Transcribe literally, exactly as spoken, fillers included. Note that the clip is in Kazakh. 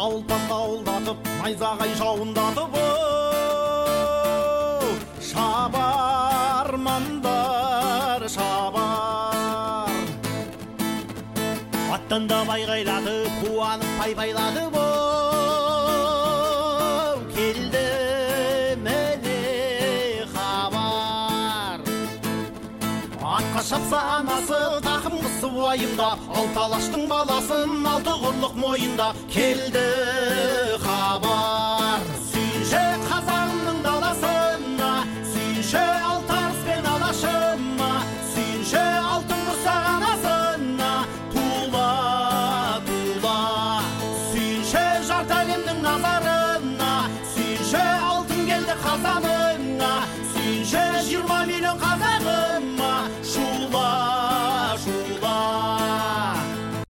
ауылдан ауылдатып найзағай жауындатып оу шабармандар шабар аттандап айғайлатып қуанып пай-пайладып оу келді міне хабар атқа шапса анасы тақым қысы уайымда алты алаштың баласын алты құрлық мойында келді хабар